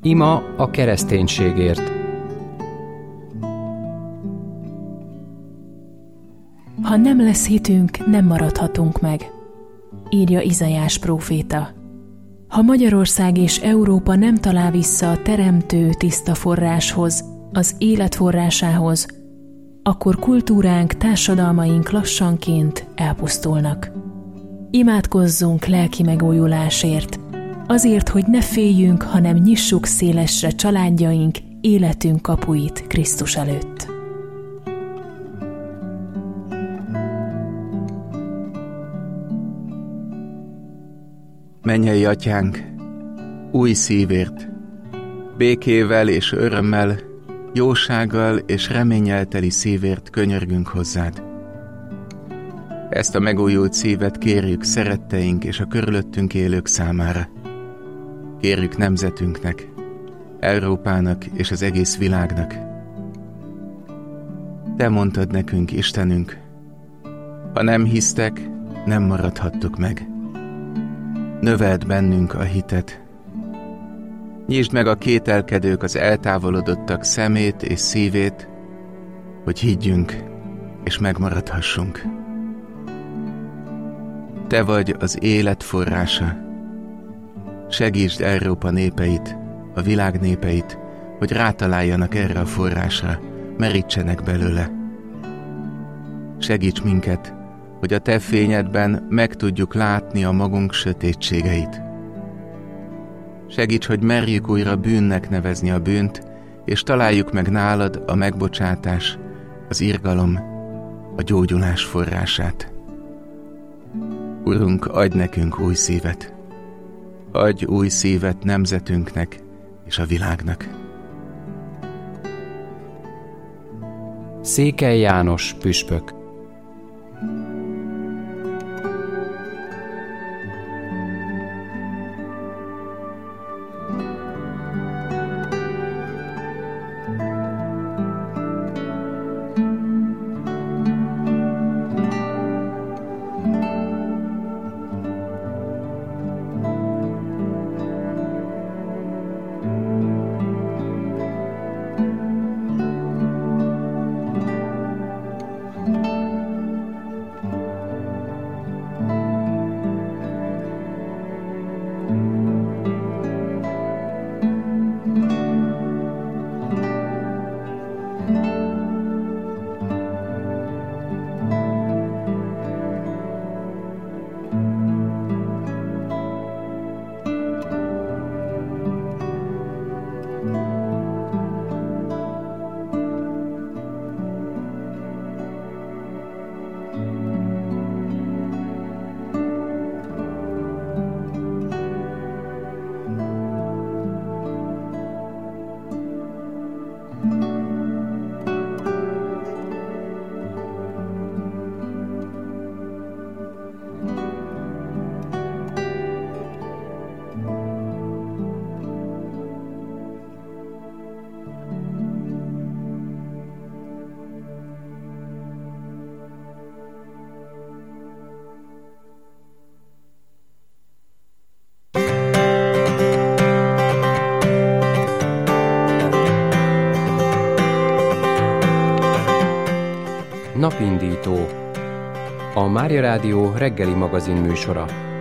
Ima a kereszténységért. Ha nem lesz hitünk, nem maradhatunk meg, írja Izaiás próféta. Ha Magyarország és Európa nem talál vissza a teremtő tiszta forráshoz, az élet forrásához, akkor kultúránk, társadalmaink lassanként elpusztulnak. Imádkozzunk lelki megújulásért, azért, hogy ne féljünk, hanem nyissuk szélesre családjaink, életünk kapuit Krisztus előtt. Mennyei Atyánk, új szívért, békével és örömmel, jósággal és reménnyel teli szívért könyörgünk hozzád. Ezt a megújult szívet kérjük szeretteink és a körülöttünk élők számára. Kérjük nemzetünknek, Európának és az egész világnak. Te mondtad nekünk, Istenünk, ha nem hisztek, nem maradhattok meg. Növeld bennünk a hitet. Nyisd meg a kételkedők, az eltávolodottak szemét és szívét, hogy higgyünk és megmaradhassunk. Te vagy az élet forrása. Segítsd Európa népeit, a világ népeit, hogy rátaláljanak erre a forrásra, merítsenek belőle. Segíts minket, hogy a Te fényedben meg tudjuk látni a magunk sötétségeit. Segíts, hogy merjük újra bűnnek nevezni a bűnt, és találjuk meg nálad a megbocsátás, az irgalom, a gyógyulás forrását. Urunk, adj nekünk új szívet. Adj új szívet nemzetünknek és a világnak. Székely János püspök. Napindító. A Mária Rádió reggeli magazin műsora.